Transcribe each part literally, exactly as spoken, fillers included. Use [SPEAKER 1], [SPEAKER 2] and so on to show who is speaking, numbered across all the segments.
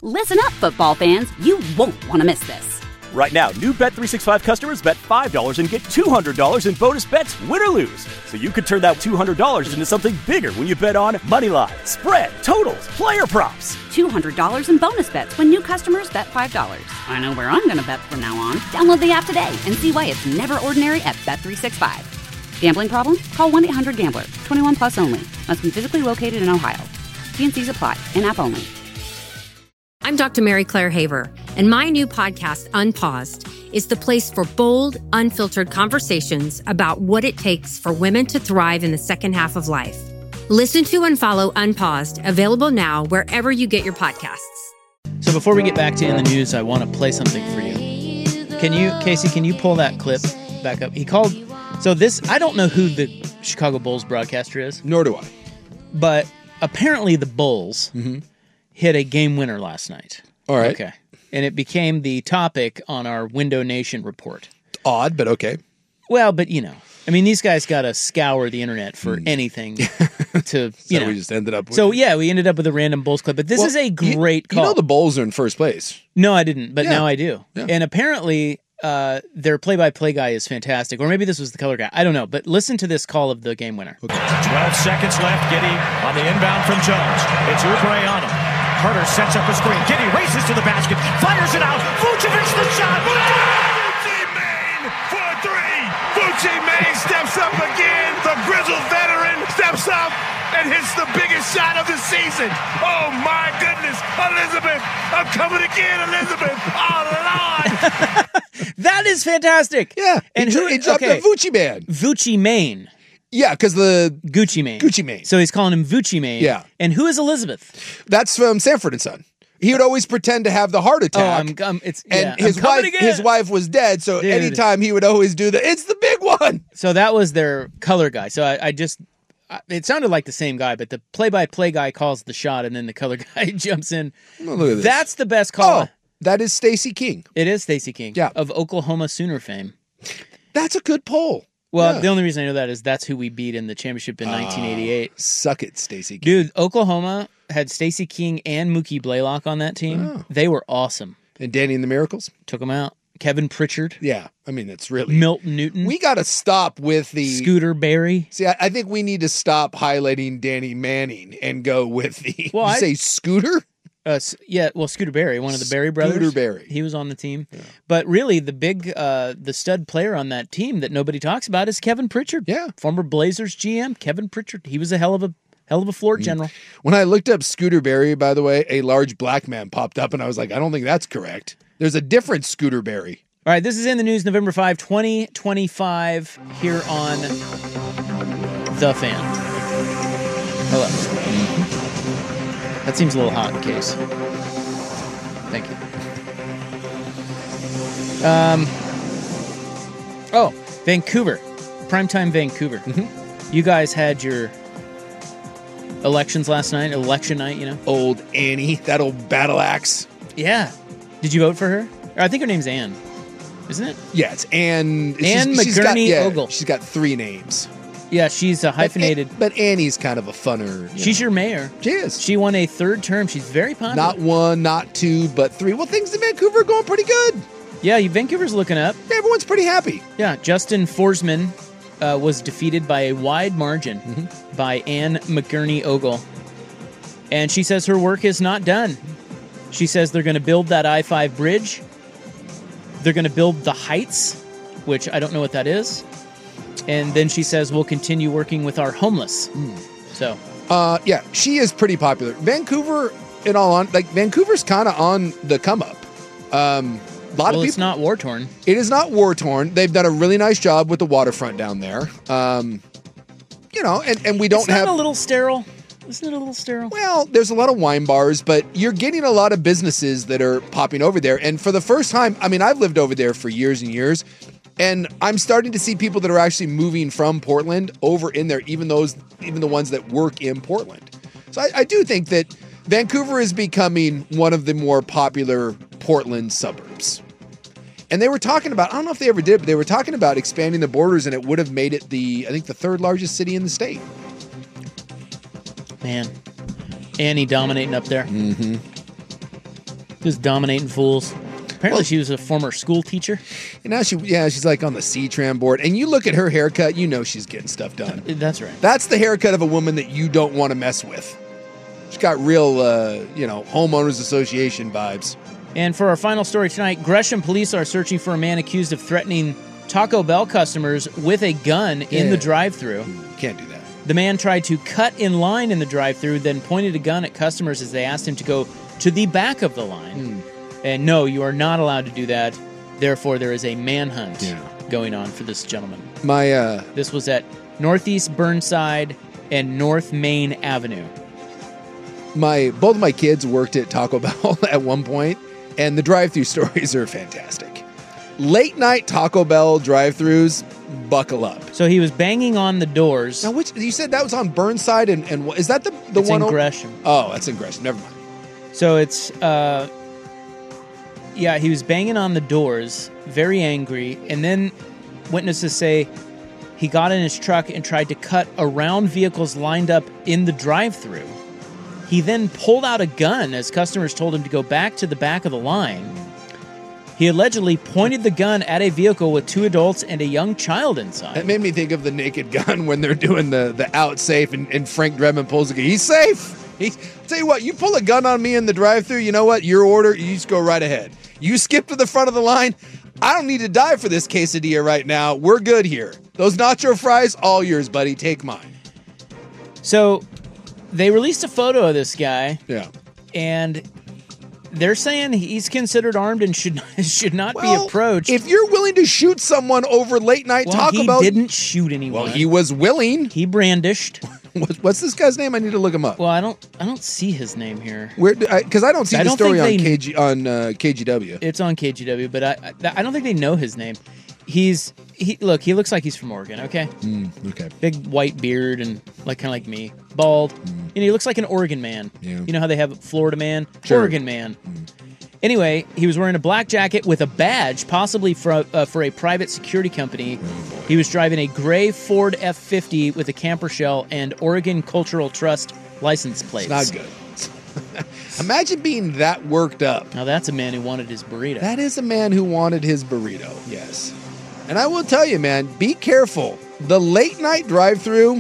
[SPEAKER 1] Listen up, football fans. You won't want to miss this.
[SPEAKER 2] Right now, new Bet three sixty-five customers bet five dollars and get two hundred dollars in bonus bets, win or lose. So you could turn that two hundred dollars into something bigger when you bet on money line, spread, totals, player props.
[SPEAKER 1] two hundred dollars in bonus bets when new customers bet five dollars. I know where I'm going to bet from now on. Download the app today and see why it's never ordinary at Bet three sixty-five. Gambling problem? Call one eight hundred gambler. twenty-one plus only. Must be physically located in Ohio. T and C's apply. In-app only.
[SPEAKER 3] I'm Doctor Mary Claire Haver, and my new podcast, Unpaused, is the place for bold, unfiltered conversations about what it takes for women to thrive in the second half of life. Listen to and follow Unpaused, available now wherever you get your podcasts.
[SPEAKER 4] So before we get back to In the News, I want to play something for you. Can you, Casey, can you pull that clip back up? He called, so this, I don't know who the Chicago Bulls broadcaster is.
[SPEAKER 5] Nor do I.
[SPEAKER 4] But apparently the Bulls
[SPEAKER 5] Mm-hmm.
[SPEAKER 4] hit a game winner last night.
[SPEAKER 5] All right.
[SPEAKER 4] Okay. And it became the topic on our Window Nation report.
[SPEAKER 5] Odd, but okay.
[SPEAKER 4] Well, but you know, I mean, these guys got to scour the internet for mm. anything to, you
[SPEAKER 5] so
[SPEAKER 4] know.
[SPEAKER 5] we just ended up with...
[SPEAKER 4] So yeah, we ended up with a random Bulls clip, but this
[SPEAKER 5] well,
[SPEAKER 4] is a great
[SPEAKER 5] you,
[SPEAKER 4] call.
[SPEAKER 5] You know the Bulls are in first place.
[SPEAKER 4] No, I didn't, but
[SPEAKER 5] yeah.
[SPEAKER 4] now I do.
[SPEAKER 5] Yeah.
[SPEAKER 4] And apparently uh, their play-by-play guy is fantastic, or maybe this was the color guy. I don't know, but listen to this call of the game winner.
[SPEAKER 6] Okay. twelve seconds left. Giddy on the inbound from Jones. It's Oubre on him. Carter sets up a screen. Giddy races to the basket, fires it out. Vucevic the shot.
[SPEAKER 7] Vucci Main for three. Vucci Main steps up again. The grizzled veteran steps up and hits the biggest shot of the season. Oh my goodness, Elizabeth! I'm coming again, Elizabeth. Oh Lord!
[SPEAKER 4] That is fantastic.
[SPEAKER 5] Yeah,
[SPEAKER 4] and
[SPEAKER 5] he,
[SPEAKER 4] who
[SPEAKER 5] he dropped
[SPEAKER 4] okay.
[SPEAKER 5] the Vucci man.
[SPEAKER 4] Vucci Main.
[SPEAKER 5] Yeah, because the
[SPEAKER 4] Gucci Mane.
[SPEAKER 5] Gucci Mane.
[SPEAKER 4] So he's calling him Vucci Mane.
[SPEAKER 5] Yeah.
[SPEAKER 4] And who is Elizabeth?
[SPEAKER 5] That's from Sanford and Son. He would always pretend to have the heart attack.
[SPEAKER 4] Oh, I'm, I'm it's
[SPEAKER 5] and
[SPEAKER 4] yeah,
[SPEAKER 5] his
[SPEAKER 4] I'm
[SPEAKER 5] wife,
[SPEAKER 4] again.
[SPEAKER 5] his wife was dead. So
[SPEAKER 4] Dude.
[SPEAKER 5] anytime he would always do the, it's the big one.
[SPEAKER 4] So that was their color guy. So I, I just, I, it sounded like the same guy, but the play-by-play guy calls the shot, and then the color guy jumps in.
[SPEAKER 5] Oh, look at this.
[SPEAKER 4] That's the best call.
[SPEAKER 5] Oh, that is Stacey King.
[SPEAKER 4] It is Stacey King.
[SPEAKER 5] Yeah.
[SPEAKER 4] Of Oklahoma Sooner fame.
[SPEAKER 5] That's a good poll.
[SPEAKER 4] Well,
[SPEAKER 5] yeah.
[SPEAKER 4] the only reason I know that is that's who we beat in the championship in uh, nineteen eighty-eight.
[SPEAKER 5] Suck it, Stacey King.
[SPEAKER 4] Dude, Oklahoma had Stacey King and Mookie Blaylock on that team. Oh. They were awesome.
[SPEAKER 5] And Danny and the Miracles?
[SPEAKER 4] Took them out. Kevin Pritchard.
[SPEAKER 5] Yeah, I mean, it's really...
[SPEAKER 4] Milton Newton.
[SPEAKER 5] We got to stop with the...
[SPEAKER 4] Scooter Berry.
[SPEAKER 5] See, I, I think we need to stop highlighting Danny Manning and go with the...
[SPEAKER 4] Well,
[SPEAKER 5] you
[SPEAKER 4] I...
[SPEAKER 5] say Scooter?
[SPEAKER 4] Uh, yeah, well, Scooter Berry, one of the Berry brothers.
[SPEAKER 5] Scooter Berry.
[SPEAKER 4] He was on the team.
[SPEAKER 5] Yeah.
[SPEAKER 4] But really, the big, uh, the stud player on that team that nobody talks about is Kevin Pritchard.
[SPEAKER 5] Yeah.
[SPEAKER 4] Former Blazers G M, Kevin Pritchard. He was a hell of a hell of a floor general.
[SPEAKER 5] When I looked up Scooter Berry, by the way, a large black man popped up, and I was like, I don't think that's correct. There's a different Scooter Berry.
[SPEAKER 4] All right, this is In the News, November fifth, twenty twenty-five, here on The Fan. Hello. Mm-hmm. That seems a little hot in case. Thank you. Um. Oh, Vancouver. Primetime Vancouver.
[SPEAKER 5] Mm-hmm.
[SPEAKER 4] You guys had your elections last night, election night, you know?
[SPEAKER 5] Old Annie, that old battle axe.
[SPEAKER 4] Yeah. Did you vote for her? Or I think her name's Anne. Isn't it?
[SPEAKER 5] Yeah, it's Anne.
[SPEAKER 4] Anne
[SPEAKER 5] she's, she's got,
[SPEAKER 4] McGurney
[SPEAKER 5] yeah,
[SPEAKER 4] Ogle.
[SPEAKER 5] She's got three names.
[SPEAKER 4] Yeah, she's a hyphenated.
[SPEAKER 5] But, but Annie's kind of a funner. You
[SPEAKER 4] She's
[SPEAKER 5] know.
[SPEAKER 4] your mayor.
[SPEAKER 5] She is.
[SPEAKER 4] She won a third term. She's very popular.
[SPEAKER 5] Not one, not two, but three. Well, things in Vancouver are going pretty good.
[SPEAKER 4] Yeah, Vancouver's looking up.
[SPEAKER 5] Everyone's pretty happy.
[SPEAKER 4] Yeah, Justin Forsman uh, was defeated by a wide margin
[SPEAKER 5] mm-hmm.
[SPEAKER 4] by Anne McGurney Ogle. And she says her work is not done. She says they're going to build that I five bridge. They're going to build the Heights, which I don't know what that is. And then she says we'll continue working with our homeless. Mm. So,
[SPEAKER 5] uh, yeah, she is pretty popular. Vancouver, in all on, like Vancouver's kind of on the come up. Um, a lot
[SPEAKER 4] well,
[SPEAKER 5] of people.
[SPEAKER 4] It's not war torn.
[SPEAKER 5] It is not war torn. They've done a really nice job with the waterfront down there. Um, you know, and, and we don't
[SPEAKER 4] Isn't
[SPEAKER 5] have
[SPEAKER 4] a little sterile. Isn't it a little sterile?
[SPEAKER 5] Well, there's a lot of wine bars, but you're getting a lot of businesses that are popping over there. And for the first time, I mean, I've lived over there for years and years, and I'm starting to see people that are actually moving from Portland over in there, even those, even the ones that work in Portland. So I, I do think that Vancouver is becoming one of the more popular Portland suburbs. And they were talking about, I don't know if they ever did, but they were talking about expanding the borders, and it would have made it the, I think, the third largest city in the state.
[SPEAKER 4] Man, Annie dominating up there.
[SPEAKER 5] Mm-hmm.
[SPEAKER 4] Just dominating fools. Apparently,
[SPEAKER 5] Well-
[SPEAKER 4] she was a former school teacher.
[SPEAKER 5] And now she, yeah, she's like on the C-Tran board. And you look at her haircut, you know she's getting stuff done.
[SPEAKER 4] That's right.
[SPEAKER 5] That's the haircut of a woman that you don't want to mess with. She's got real, uh, you know, homeowners association vibes.
[SPEAKER 4] And for our final story tonight, Gresham police are searching for a man accused of threatening Taco Bell customers with a gun in
[SPEAKER 5] Yeah.
[SPEAKER 4] the drive-thru.
[SPEAKER 5] Can't do that.
[SPEAKER 4] The man tried to cut in line in the drive-thru, then pointed a gun at customers as they asked him to go to the back of the line. And no, you are not allowed to do that. Therefore, there is a manhunt
[SPEAKER 5] Yeah.
[SPEAKER 4] going on for this gentleman.
[SPEAKER 5] My, uh,
[SPEAKER 4] This was at Northeast Burnside and North Main Avenue.
[SPEAKER 5] my, both of my kids worked at Taco Bell at one point, and the drive-thru stories are fantastic. Late night Taco Bell drive-thrus, buckle up.
[SPEAKER 4] So he was banging on the doors.
[SPEAKER 5] Now, which you said that was on Burnside, and, and what- is that the the
[SPEAKER 4] It's
[SPEAKER 5] one?
[SPEAKER 4] in
[SPEAKER 5] o-
[SPEAKER 4] Gresham.
[SPEAKER 5] Oh, that's in Gresham. Never mind.
[SPEAKER 4] So it's, uh, yeah, he was banging on the doors, very angry, and then witnesses say he got in his truck and tried to cut around vehicles lined up in the drive-thru. He then pulled out a gun as customers told him to go back to the back of the line. He allegedly pointed the gun at a vehicle with two adults and a young child inside.
[SPEAKER 5] That made me think of the Naked Gun when they're doing the the out safe, and, and Frank Drebin pulls a gun. He's safe. He's, tell you what, you pull a gun on me in the drive-thru, you know what? Your order, you just go right ahead. You skip to the front of the line. I don't need to die for this quesadilla right now. We're good here. Those nacho fries, all yours, buddy. Take mine.
[SPEAKER 4] So they released a photo of this guy,
[SPEAKER 5] Yeah.
[SPEAKER 4] and they're saying he's considered armed and should should not
[SPEAKER 5] Well,
[SPEAKER 4] be approached.
[SPEAKER 5] if you're willing to shoot someone over late night
[SPEAKER 4] well,
[SPEAKER 5] Taco
[SPEAKER 4] he
[SPEAKER 5] Bell,
[SPEAKER 4] didn't shoot anyone.
[SPEAKER 5] well, he was willing.
[SPEAKER 4] He brandished.
[SPEAKER 5] What's, what's this guy's name? I need to look him up.
[SPEAKER 4] Well, I don't I don't see his name here.
[SPEAKER 5] Where? Because I, I don't see
[SPEAKER 4] I
[SPEAKER 5] the
[SPEAKER 4] don't
[SPEAKER 5] story on
[SPEAKER 4] think they-
[SPEAKER 5] K G on uh, K G W.
[SPEAKER 4] It's on K G W, but I I, I don't think they know his name. He's he look, he looks like he's from Oregon, okay?
[SPEAKER 5] Mm, okay.
[SPEAKER 4] Big white beard and like kind of like me, bald. And he looks like an Oregon man.
[SPEAKER 5] Yeah.
[SPEAKER 4] You know how they have Florida man,
[SPEAKER 5] Sure.
[SPEAKER 4] Oregon man. Anyway, he was wearing a black jacket with a badge, possibly for uh, for a private security company. He was driving a gray Ford F fifty with a camper shell and Oregon Cultural Trust license plates.
[SPEAKER 5] It's not good. Imagine being that worked up.
[SPEAKER 4] Now that's a man who wanted his burrito.
[SPEAKER 5] That is a man who wanted his burrito. Yes. And I will tell you, man, be careful. The late night drive-through,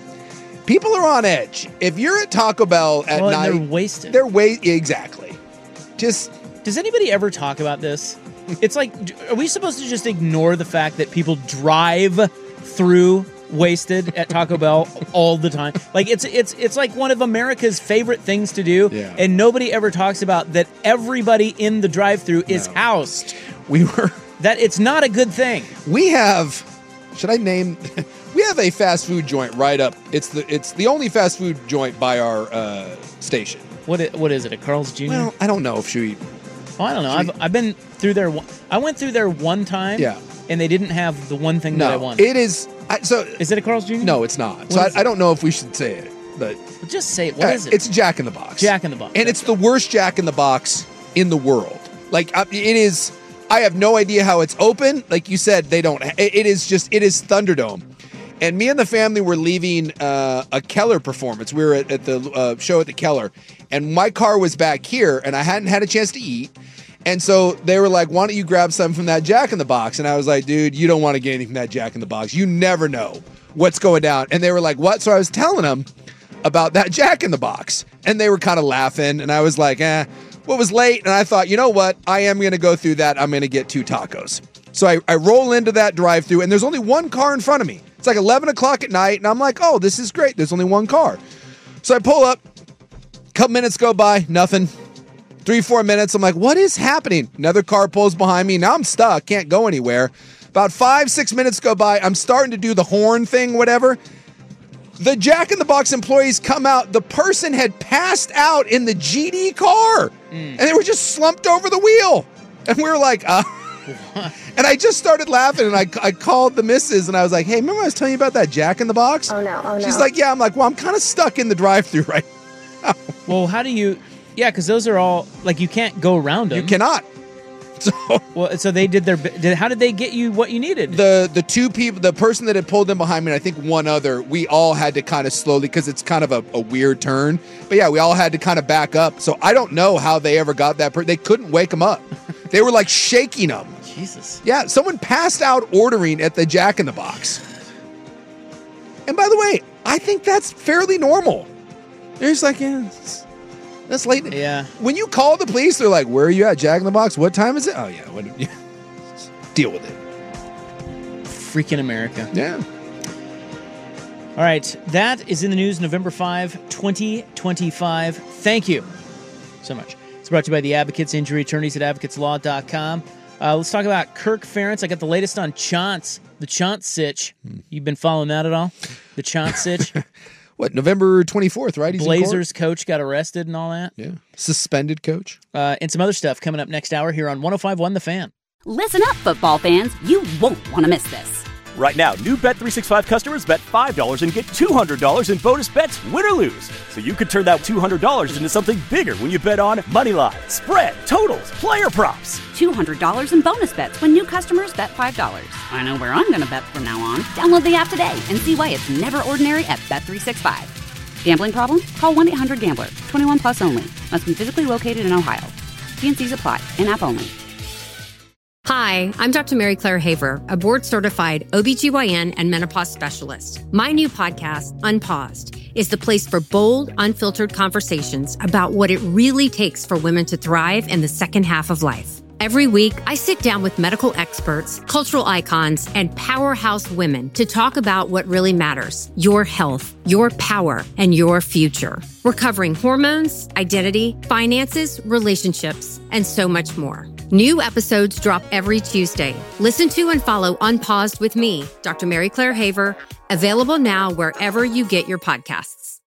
[SPEAKER 5] people are on edge. If you're at Taco Bell at
[SPEAKER 4] well,
[SPEAKER 5] night,
[SPEAKER 4] and they're wasted.
[SPEAKER 5] they're wa- exactly. Just
[SPEAKER 4] Does anybody ever talk about this? It's like, d- are we supposed to just ignore the fact that people drive through wasted at Taco Bell all the time? Like it's it's it's like one of America's favorite things to do,
[SPEAKER 5] Yeah.
[SPEAKER 4] and nobody ever talks about that. Everybody in the drive-through is
[SPEAKER 5] No.
[SPEAKER 4] housed.
[SPEAKER 5] we were
[SPEAKER 4] That it's not a good thing.
[SPEAKER 5] we have should I name we have a fast food joint right up. It's the it's the only fast food joint by our uh, station.
[SPEAKER 4] What i- what is it? A Carl's Junior?
[SPEAKER 5] Well, I don't know if she
[SPEAKER 4] oh, I don't know. I've I've been through there. one- I went through there one time.
[SPEAKER 5] Yeah.
[SPEAKER 4] and they didn't have the one thing that I
[SPEAKER 5] no.
[SPEAKER 4] wanted.
[SPEAKER 5] It is I, so
[SPEAKER 4] Is it a Carl's Junior?
[SPEAKER 5] no, it's not. So
[SPEAKER 4] What
[SPEAKER 5] I,
[SPEAKER 4] is
[SPEAKER 5] I
[SPEAKER 4] it?
[SPEAKER 5] don't know if we should say it, but
[SPEAKER 4] Just say it. What
[SPEAKER 5] Uh,
[SPEAKER 4] is it?
[SPEAKER 5] It's Jack in the Box.
[SPEAKER 4] Jack in the Box.
[SPEAKER 5] And it's the worst Jack in the Box in the world. Like I- it is. I have no idea how it's open. Like you said, they don't. It, it is just. It is Thunderdome. And me and the family were leaving uh, a Keller performance. We were at, at the uh, show at the Keller, and my car was back here, and I hadn't had a chance to eat. And so they were like, "Why don't you grab something from that Jack in the Box?" And I was like, "Dude, you don't want to get anything from that Jack in the Box. You never know what's going down." And they were like, "What?" So I was telling them about that Jack in the Box, and they were kind of laughing. And I was like, "Eh." Well, it was late, and I thought, you know what? I am going to go through that. I'm going to get two tacos. So I, I roll into that drive-thru, and there's only one car in front of me. It's like eleven o'clock at night, and I'm like, oh, this is great. There's only one car. So I pull up. Couple minutes go by, nothing. Three, four minutes, I'm like, what is happening? Another car pulls behind me. Now I'm stuck, can't go anywhere. About five, six minutes go by. I'm starting to do the horn thing, whatever. The Jack in the Box employees come out. The person had passed out in the G D car, and they were just slumped over the wheel. And we were like, uh. And I just started laughing, and I, I called the missus, and I was like, hey, remember I was telling you about that Jack in the Box?
[SPEAKER 8] Oh, no, oh, no.
[SPEAKER 5] She's like, yeah. I'm like, well, I'm kind of stuck in the drive-thru right now.
[SPEAKER 4] Well, how do you? Yeah, because those are all like you can't go around them.
[SPEAKER 5] You cannot. So
[SPEAKER 4] Well, so they did their. Did, how did they get you what you needed?
[SPEAKER 5] the the two people, the person that had pulled in behind me, and I think one other, we all had to kind of slowly, because it's kind of a, a weird turn. But yeah, we all had to kind of back up. So I don't know how they ever got that. Per- they couldn't wake them up. They were like shaking them.
[SPEAKER 4] Jesus.
[SPEAKER 5] Yeah, someone passed out ordering at the Jack in the Box. And by the way, I think that's fairly normal. They're just like, yeah, it's, that's late.
[SPEAKER 4] Yeah.
[SPEAKER 5] When you call the police, they're like, where are you at, Jack in the Box? What time is it? Oh, yeah. What, yeah. Deal with it.
[SPEAKER 4] Freaking America.
[SPEAKER 5] Yeah.
[SPEAKER 4] All right. That is in the news November fifth, twenty twenty-five. Thank you so much. It's brought to you by the Advocates, injury attorneys at advocates law dot com. Uh, let's talk about Kirk Ferentz. I got the latest on Chance, the Chance sitch. Hmm. You've been following that at all? The Chance sitch?
[SPEAKER 5] What, November twenty-fourth, right? He's
[SPEAKER 4] Blazers coach got arrested and all that.
[SPEAKER 5] Yeah. Suspended coach.
[SPEAKER 4] Uh, and some other stuff coming up next hour here on one oh five point one The Fan.
[SPEAKER 1] Listen up, football fans. You won't want to miss this.
[SPEAKER 2] Right now, new Bet three sixty-five customers bet five dollars and get two hundred dollars in bonus bets, win or lose. So you could turn that two hundred dollars into something bigger when you bet on Moneyline, spread, totals, player props.
[SPEAKER 1] two hundred dollars in bonus bets when new customers bet five dollars. I know where I'm going to bet from now on. Download the app today and see why it's never ordinary at Bet three sixty-five. Gambling problem? Call one eight hundred gambler. twenty-one plus only. Must be physically located in Ohio. T and C's apply. In-app only.
[SPEAKER 3] Hi, I'm Doctor Mary Claire Haver, a board-certified O B G Y N and menopause specialist. My new podcast, Unpaused, is the place for bold, unfiltered conversations about what it really takes for women to thrive in the second half of life. Every week, I sit down with medical experts, cultural icons, and powerhouse women to talk about what really matters: your health, your power, and your future. We're covering hormones, identity, finances, relationships, and so much more. New episodes drop every Tuesday. Listen to and follow Unpaused with me, Doctor Mary Claire Haver, available now wherever you get your podcasts.